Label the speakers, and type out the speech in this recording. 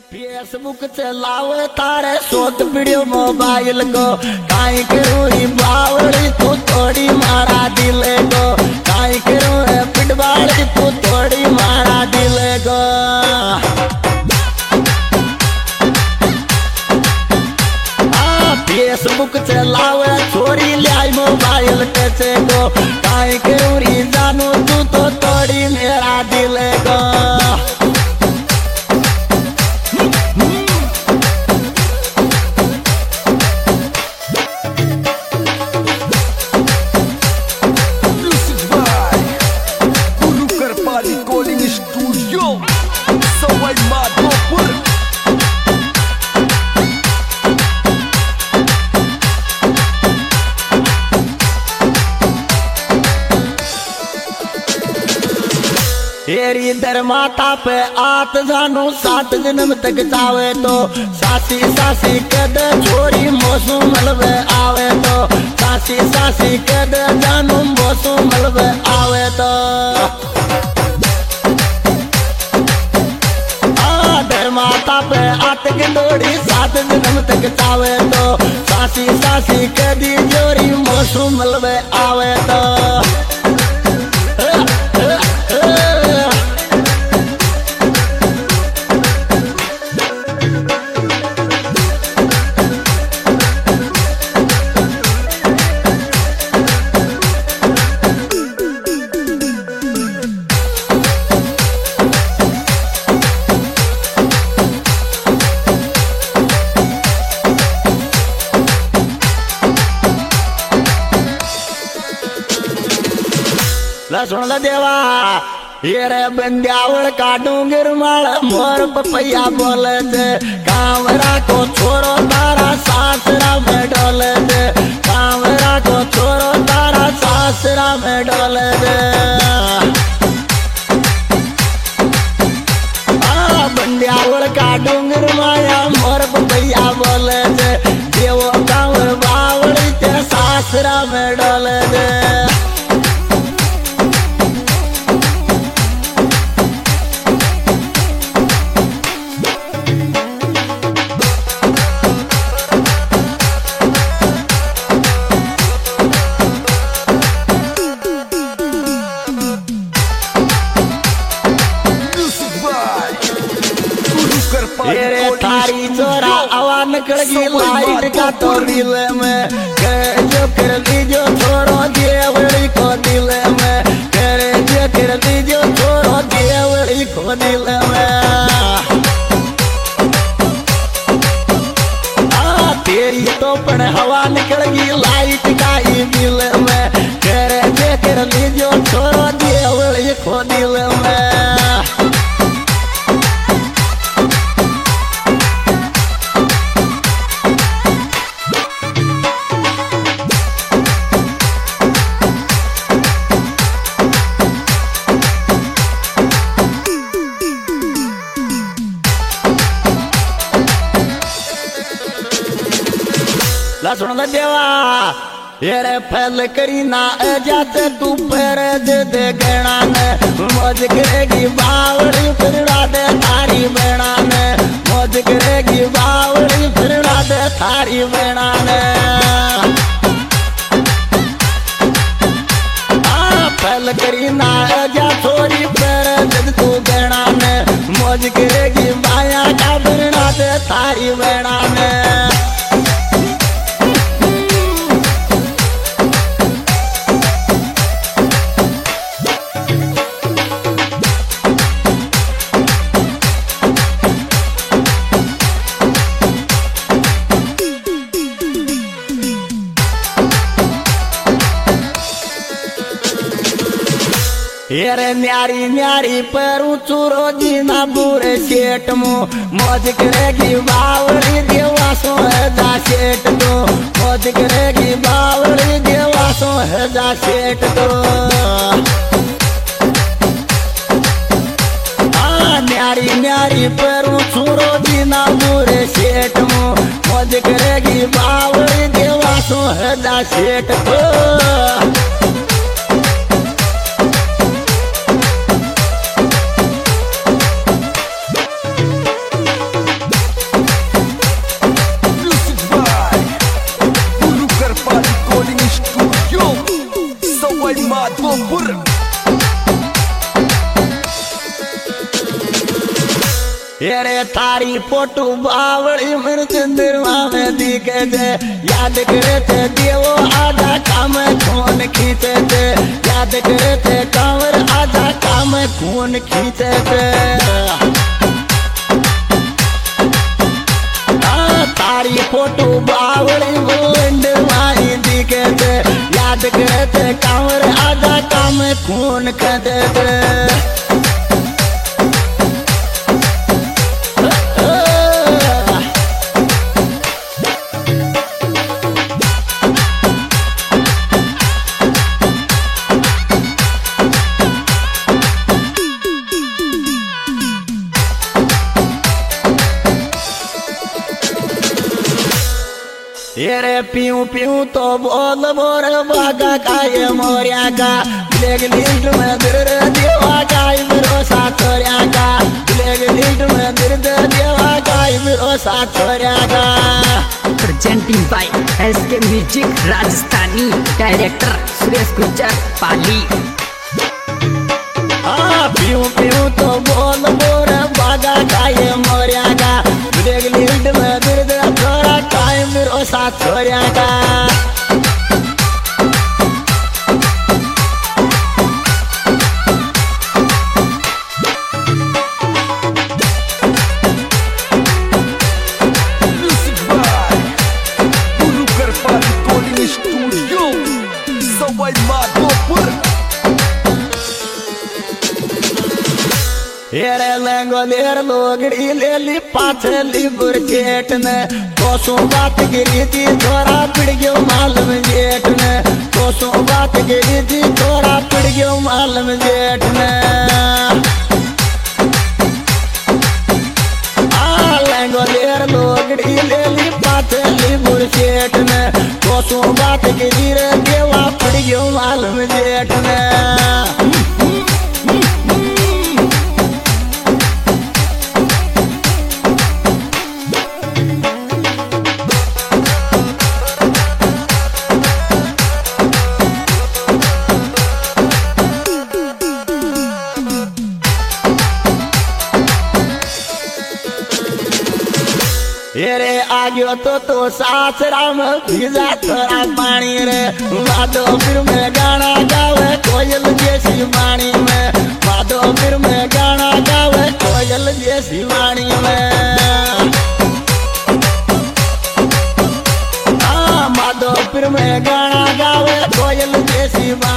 Speaker 1: Facebook चलावे तारे सोत वीडियो मोबाइल को काई करूं री बावड़ी तू थोड़ी मारा दिल को काई करूं रे पिटवाड़ी तू थोड़ी मारा दिल को फेसबुक चलावे छोरी लाई मोबाइल टच को काई करूं री जानू तू तो थोड़ी मेरा दिल को तेरी धर्माता पे आत जानू 7 जन्म तक जावे तो सासी सासी कद छोरी मोसू मलबे आवे तो सासी सासी कद जानू मोसू मलबे आवे तो धर्माता पे आत गंडोड़ी 7 जन्म तक जावे तो सासी सासी कदी जोरी मोसू मलबे आवे तो सुन ल देवा ये रे बंदियावल का डूंगर माल मोर पपैया बोले थे कांवरा को छोरो तारा सासरा में डोले थे कांवरा को छोरो तारा सासरा में डोले थे बंदियावल का डूंगर माया मोर पपैया बोले थे देवो कांवर बावड़ी ते सासरा में डोले थे तेरे थारी चोरा आवा निकलगी लाइट का तो दिल में जो कर दीजो छोरो देवड़ी को दिल में करे जो कर दीजो छोरो देवड़ी को दिल में तेरी तो पण हवा निकलगी लाइट का ही दिल में करे जो कर दीजो छोरो देवड़ी को दिल में सुन ल देवा ये रे फैल करी ना जाते तू पैर दे दे गणा ने मौज करेगी बावड़ी फिरड़ा दे थारी बेड़ा ने मौज करेगी बावड़ी फिरड़ा दे थारी बेड़ा ने फैल करी ना जा छोरी पैर दे तू गणा ने मौज करेगी माया का फिरड़ा दे थारी बेड़ा ने येरे न्यारी न्यारी पर चूरो जीना बुरे सेठ मो मौज करेगी बावड़ी देवा सो है जा सेठ तो मौज करेगी बावड़ी देवा सो है जा सेठ तो न्यारी न्यारी पर चूरो जीना बुरे सेठ मो मौज करेगी बावड़ी देवा सो है जा सेठ तो अरे थारी फोटो बावड़ी मन चंद्रमा में दिखे थे याद करे थे देवो आधा काम खून खींचे थे याद करे थे कांवर आधा काम खून खींचे थे तारी फोटो बावड़ी बोंड मारी दिखे थे याद करे थे कांवर आधा काम खून खींचे थे येरे पीऊ पीऊ तो बोल बोर बागा का ये मोरिया का ब्लैक लिस्ट में दर्द देवा का मेरो साथ छोरिया का ब्लैक लिस्ट में दर्द देवा का मेरो साथ छोरिया का
Speaker 2: presenting by SK music Rajasthani director Suresh Gurjar Pali
Speaker 1: पीऊ पीऊ तो बोल बोर बागा का ये मोरिया का ब्लैक लिस्ट में दर्द छोरा का मेरो साथ छोरिया का येरे लेंगो लेर लोगड़ी ले ली पाछली बुरचेट ने कोसों बात गिरी थी थोड़ा पिड़ गयो मालूम जेठ ने कोसों बात गिरी थी थोड़ा पिड़ गयो मालूम जेठ ने लेंगो लेर लोगड़ी ले ली पाछली बुरचेट ने कोसों बात गिरी रे देवा पिड़ गयो मालूम जेठ ने येरे आग्यो तो सासरा में भीजा थोड़ा पानी रे माधो फिर में गाना गावे कोयल जैसी वाणी में माधो फिर में गाना गावे कोयल जैसी वाणी में माधो फिर में गाना गावे कोयल जैसी